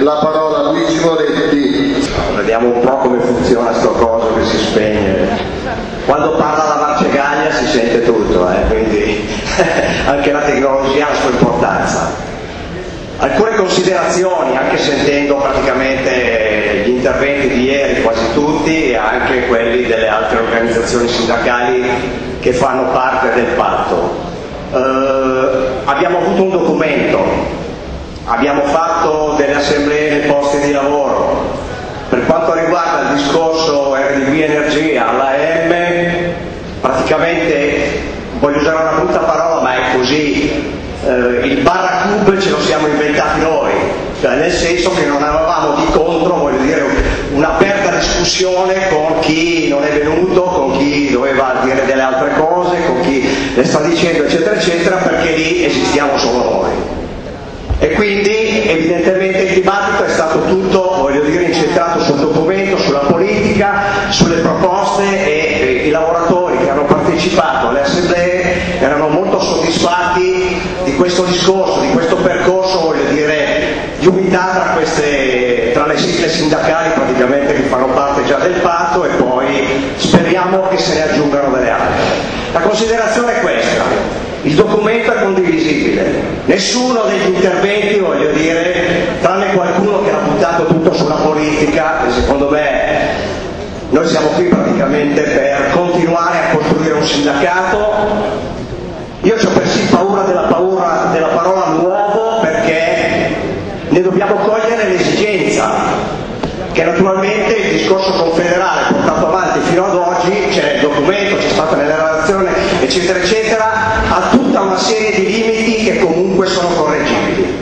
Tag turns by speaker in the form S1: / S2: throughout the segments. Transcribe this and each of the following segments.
S1: la parola a Luigi Moretti.
S2: Vediamo un po' come funziona sto coso che si spegne. Quando parla la Marcegaglia si sente tutto, quindi anche la tecnologia ha la sua importanza. Alcune considerazioni, anche sentendo praticamente gli interventi di ieri, quasi tutti, e anche quelli delle altre organizzazioni sindacali che fanno parte del patto. Abbiamo avuto un documento, abbiamo fatto delle assemblee nei posti di lavoro. Per quanto riguarda il discorso RDB Energia all'AM, praticamente, voglio usare una brutta parola ma è così, il barracube ce lo siamo inventati noi, cioè nel senso che non avevamo di contro, voglio dire, un'aperta discussione con chi non è venuto, con chi doveva dire delle altre cose, con chi le sta dicendo eccetera eccetera, perché lì esistiamo solo noi. E quindi evidentemente il dibattito è stato tutto, voglio dire, incentrato sul documento, sulla politica, sulle proposte, e i lavoratori che hanno partecipato alle assemblee erano molto soddisfatti di questo discorso, di questo percorso, voglio dire, di unità tra le sigle sindacali praticamente che fanno parte già del patto, e poi speriamo che se ne aggiungano delle altre. La considerazione è questa: il documento è condivisibile, nessuno degli interventi, voglio dire, tranne qualcuno che ha buttato tutto sulla politica, e secondo me noi siamo qui praticamente per continuare a costruire un sindacato. Io ho persino paura della parola nuovo, perché ne dobbiamo cogliere l'esigenza, che naturalmente il discorso confederale portato avanti fino ad oggi, c'è il documento, c'è stata nella relazione eccetera eccetera, ha tutta una serie di limiti che comunque sono correggibili.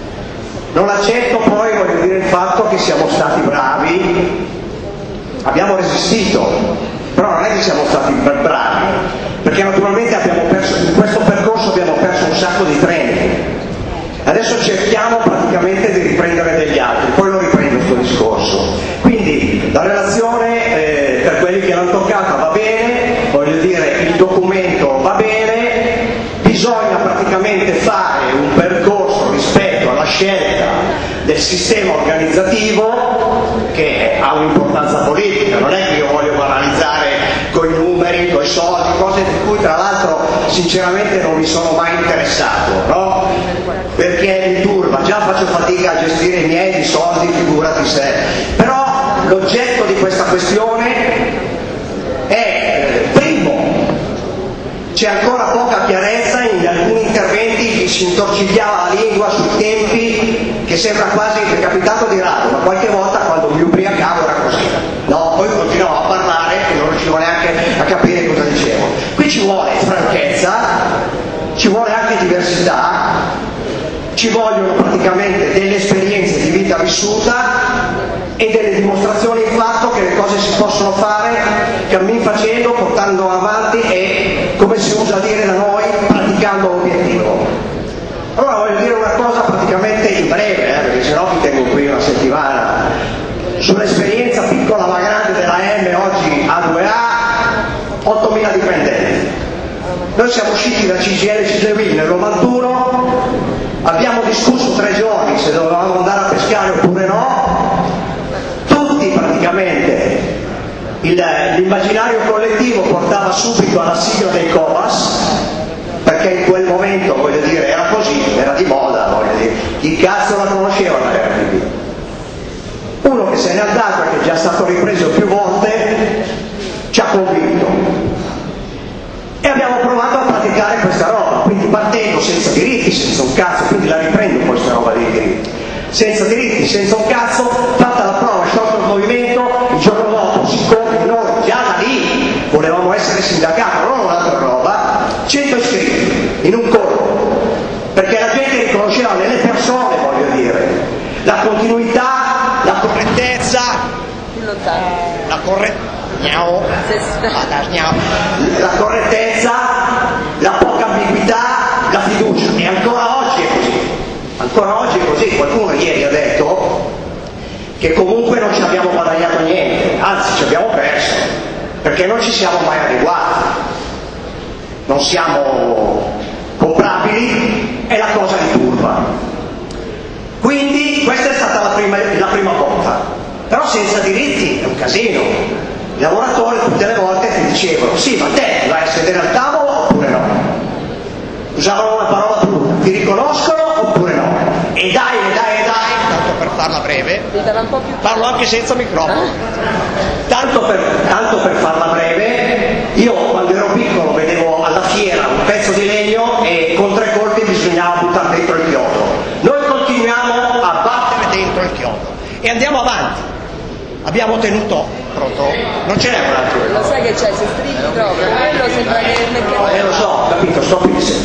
S2: Non accetto poi, voglio dire, il fatto che siamo stati bravi, abbiamo resistito, però non è che siamo stati bravi, perché naturalmente in questo percorso abbiamo perso un sacco di treni. Adesso cerchiamo praticamente di riprendere degli altri, poi lo riprendo questo discorso. Quindi la relazione, per quelli che l'hanno toccata, va bene, voglio dire, il documento va bene, bisogna praticamente fare un percorso rispetto alla scelta del sistema organizzativo, che ha un'importanza politica, non è che io voglio banalizzare coi numeri, coi soldi, cose di cui tra l'altro sinceramente non mi sono mai interessato, no? Perché mi turba, già faccio fatica a gestire i miei di soldi, figurati se. Però l'oggetto di questa questione è, primo, c'è ancora poca chiarezza in alcuni interventi, si intorcigliava la lingua sui tempi, che sembra quasi, è capitato di rado, ma qualche volta quando mi ubriacavo era così. No, poi continuavo a parlare e non riuscivo neanche a capire cosa dicevo. Qui ci vuole franchezza, ci vuole anche diversità, ci vogliono praticamente delle esperienze di vita vissuta e delle dimostrazioni in fatto che le cose si possono fare cammin facendo, portando avanti e, come si usa dire da noi, praticando l'obiettivo. Allora voglio dire una cosa praticamente in breve, perché sennò vi tengo qui una settimana, sull'esperienza piccola ma grande della M oggi A2A, 8.000 dipendenti. Noi siamo usciti da CGL CGL nel 91, abbiamo discusso 3 giorni se dovevamo andare a pescare oppure no, tutti praticamente l'immaginario collettivo portava subito alla sigla dei Cobas, perché in quel momento, voglio dire, era così, era di moda, voglio dire, chi cazzo la conosceva la RDB? Uno che se n'è andato e che è già stato ripreso più volte ci ha convinto e abbiamo provato a praticare questa roba, quindi partendo senza diritti, senza un cazzo, quindi la riprendo questa roba dei diritti, senza diritti, senza un cazzo, fatta la prova, sciolto il movimento, il giorno dopo, siccome noi già da lì volevamo essere sindacato, non un'altra roba, 100 iscritti in un colpo, perché la gente riconosceva nelle persone, voglio dire, la continuità, la correttezza, la correttezza, la poca ambiguità, la fiducia, e ancora oggi è così. Ancora oggi è così. Qualcuno ieri ha detto che comunque non ci abbiamo guadagnato niente, anzi ci abbiamo perso, perché non ci siamo mai adeguati, non siamo comprabili e la cosa li turba. Quindi questa è stata la prima però senza diritti è un casino. I lavoratori tutte le volte ti dicevano sì, ma te vai a sedere al tavolo oppure no? Usavano una parola brutta, ti riconoscono oppure no? E dai, tanto per farla breve, parlo anche senza microfono, tanto per farla breve, io quando ero piccolo vedevo alla fiera un pezzo di legno e con 3 colpi bisognava buttare dentro il chiodo. Noi continuiamo a battere dentro il chiodo e andiamo avanti. Abbiamo tenuto, pronto? Non ce n'è un altro.
S3: Lo sai che c'è, se stringi proprio, quello sembra che...
S2: lo so, capito, sto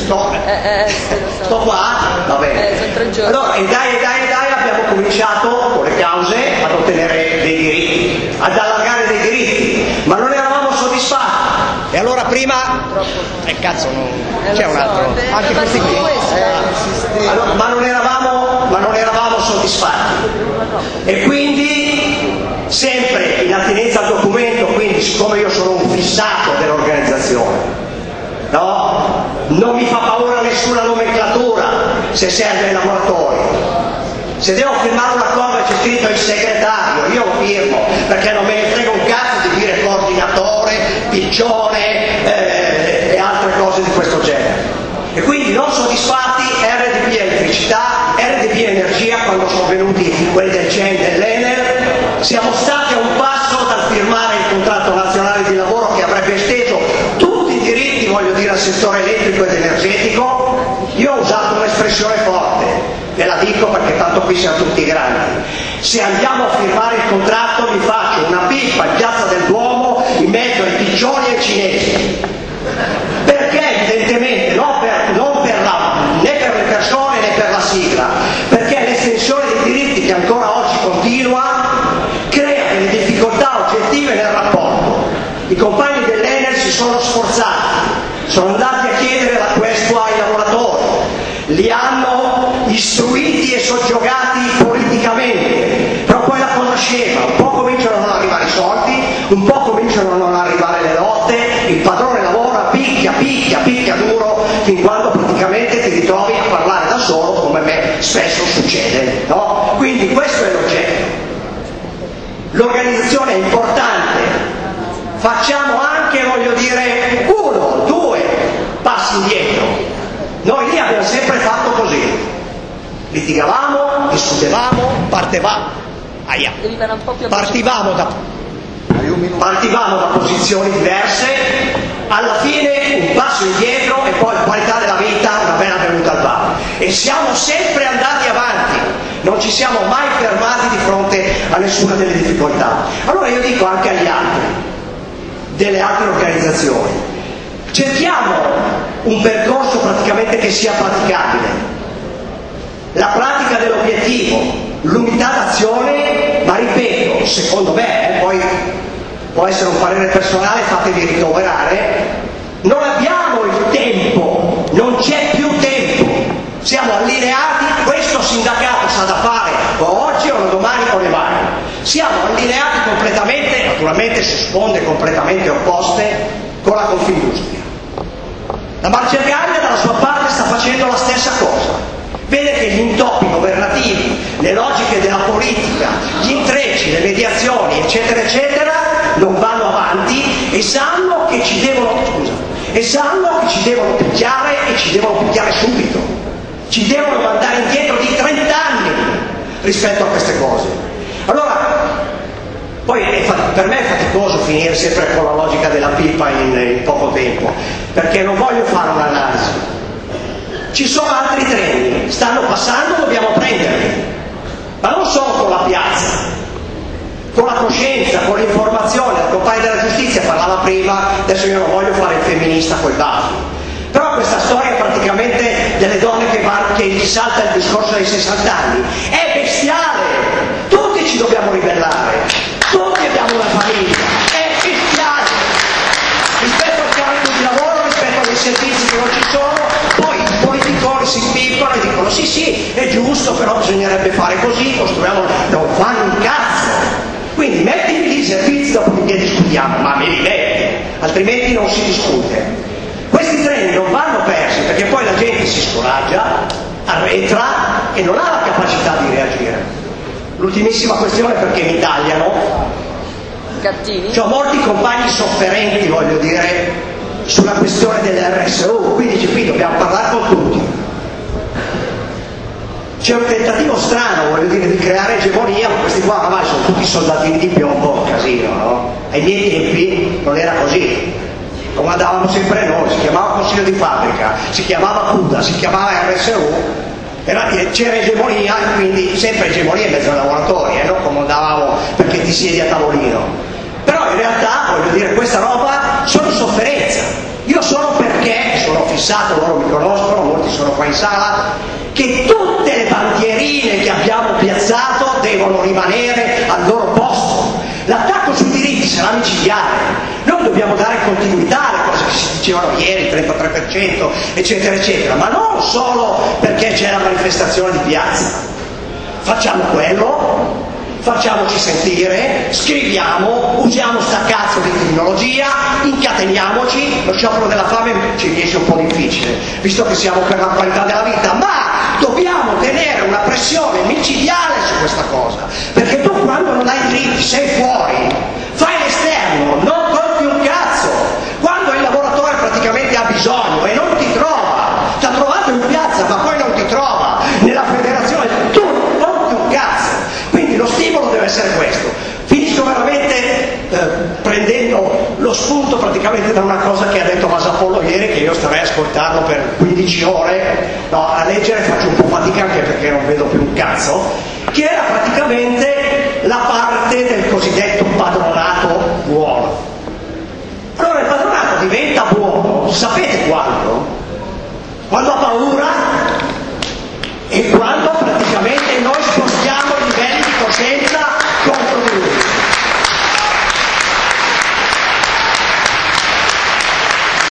S2: qua, va bene.
S3: Sono 3 giorni.
S2: Allora, e dai, abbiamo cominciato con le cause ad ottenere dei diritti, ad allargare dei diritti, ma non eravamo soddisfatti. E allora prima... cazzo, non... c'è un altro. Anche questi qui. Allora, ma non eravamo soddisfatti. E quindi, sempre in attinenza al documento, quindi siccome io sono un fissato dell'organizzazione, no? Non mi fa paura nessuna nomenclatura se serve ai lavoratori. Se devo firmare una cosa e c'è scritto il segretario, io lo firmo, perché non me ne frega un cazzo di dire coordinatore, piccione e altre cose di questo genere. E quindi non soddisfatti, RDP Elettricità, RDP Energia, quando sono venuti quelli del CEN, dell'Enel, siamo stati a un passo dal firmare il contratto nazionale di lavoro che avrebbe esteso tutti i diritti, voglio dire, al settore elettrico ed energetico. Io ho usato un'espressione forte, ve la dico perché tanto qui siamo tutti grandi. Se andiamo a firmare il contratto vi faccio una pippa in Piazza del Duomo in mezzo ai piccioni e ai cinesi. Perché evidentemente né per le persone né per la sigla, perché l'estensione dei diritti che ancora oggi continua crea delle difficoltà oggettive nel rapporto. I compagni dell'Enel si sono sforzati, sono andati a chiedere la questua ai lavoratori, li hanno istruiti e soggiogati politicamente, però poi la cosa scema, un po' cominciano a non arrivare i soldi, un po' cominciano a non arrivare le lotte, il padrone lavora, picchia duro, fin quando praticamente ti ritrovi a parlare da solo, come a me spesso succede, no? Quindi questo è l'oggetto. L'organizzazione è importante, facciamo anche, voglio dire, 1, 2 passi indietro. Noi lì abbiamo sempre fatto così, litigavamo, discutevamo, partivamo da posizioni diverse, alla fine un passo indietro e poi la qualità della vita una bella venuta al bar. E siamo sempre andati avanti, non ci siamo mai fermati di fronte a nessuna delle difficoltà. Allora io dico anche agli altri, delle altre organizzazioni, cerchiamo un percorso praticamente che sia praticabile. La pratica dell'obiettivo, l'unità d'azione, ma ripeto, secondo me, poi può essere un parere personale, fatevi ricoverare, non abbiamo il tempo, non c'è più tempo, siamo allineati, questo sindacato sa da fare o oggi o domani o domani, siamo allineati completamente, naturalmente si sponde completamente opposte con la Confindustria. La Marcegaglia dalla sua parte sta facendo la stessa cosa. Vede che gli intoppi governativi, le logiche della politica, gli intrecci, le mediazioni, eccetera, eccetera, non vanno avanti e sanno che ci devono picchiare e ci devono picchiare subito. Ci devono mandare indietro di 30 anni rispetto a queste cose. Allora, poi per me è faticoso finire sempre con la logica della pipa in poco tempo, perché non voglio fare un'analisi. Ci sono altri treni, stanno passando, dobbiamo prenderli, ma non solo con la piazza, con la coscienza, con l'informazione. Il compagno della giustizia parlava prima, adesso io non voglio fare il femminista coi baffi, però questa storia praticamente delle donne che gli salta il discorso dei 60 anni è bestiale, tutti ci dobbiamo ribellare, tutti abbiamo una famiglia, è bestiale rispetto al carico di lavoro, rispetto ai servizi che non ci sono. Poi i politiconi si impippano e dicono sì, è giusto, però bisognerebbe fare così, costruiamo, non fanno un cazzo. Quindi mettimi lì i servizi, dopodiché discutiamo, ma me li metti, altrimenti non si discute. Questi treni non vanno persi, perché poi la gente si scoraggia, arretra e non ha la capacità di reagire. L'ultimissima questione, perché mi tagliano.
S3: Cattivi?
S2: Ho molti compagni sofferenti, voglio dire, sulla questione dell'RSU, quindi qui dobbiamo parlare con tutti. C'è un tentativo strano, voglio dire, di creare egemonia, ma questi qua ormai sono tutti soldatini di piombo, un casino, no? Ai miei tempi non era così. Comandavamo sempre noi, si chiamava consiglio di fabbrica, si chiamava CUDA, si chiamava RSU, c'era egemonia e quindi sempre egemonia in mezzo ai lavoratori, non comandavamo perché ti siedi a tavolino. Però in realtà, voglio dire, questa roba sono sofferenza. Io sono perché, sono fissato, loro mi conoscono, molti sono qua in sala, che tutte le bandierine che abbiamo piazzato devono rimanere al loro posto. L'attacco sui diritti sarà micidiale. Noi dobbiamo dare continuità alle cose che si dicevano ieri, il 33%, eccetera, eccetera, ma non solo perché c'è la manifestazione di piazza. Facciamo quello, facciamoci sentire, scriviamo, usiamo sta cazzo di tecnologia, incateniamoci. Lo sciopero della fame ci riesce un po' difficile, visto che siamo per la qualità della vita, ma dobbiamo tenere una pressione micidiale su questa cosa, perché tu quando non hai diritti sei fuori, fai l'esterno, non conti un cazzo. Quando il lavoratore praticamente ha bisogno e non ti trova, ti ha trovato in piazza ma poi non ti trova nella federazione, tu non conti un cazzo. Quindi lo stimolo deve essere questo. Finisco veramente prendendo lo spunto praticamente da una cosa che ha detto Masapollo ieri, che io starei a ascoltarlo per 15 ore, no, a leggere faccio un po' fatica anche perché non vedo più un cazzo, che era praticamente la parte del cosiddetto padronato buono. Allora il padronato diventa buono, sapete quando?